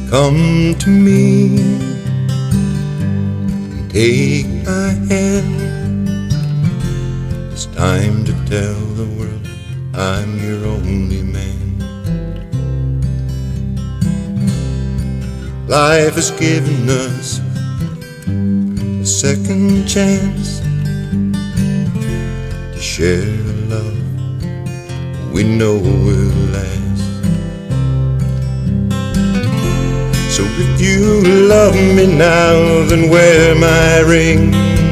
Come to me and take my hand. It's time to tell the world I'm your only man. Life has given us a second chance to share a love we know will last. So if you love me now, then wear my ring.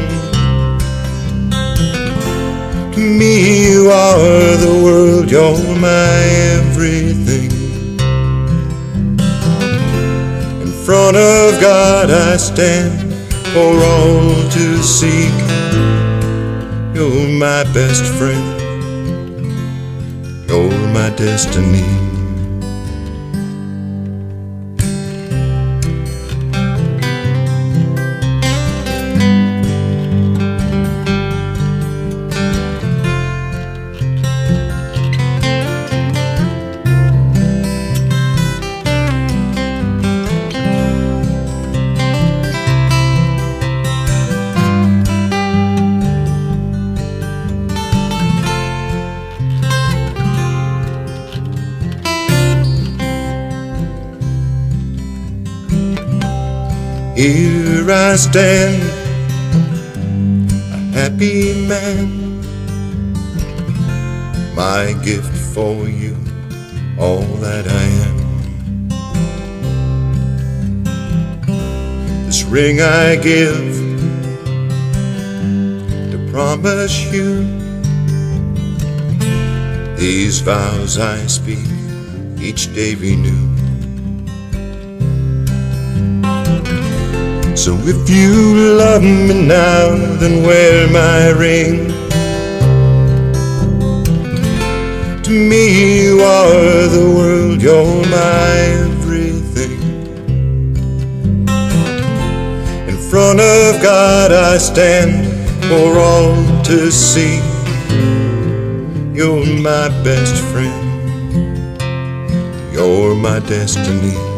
To me you are the world, you're my everything. In front of God I stand for all to see. You're my best friend, you're my destiny. Here I stand, a happy man. My gift for you, all that I am. This ring I give to promise you. These vows I speak, each day renew. So if you love me now, then wear my ring. To me you are the world, you're my everything. In front of God I stand for all to see. You're my best friend, you're my destiny.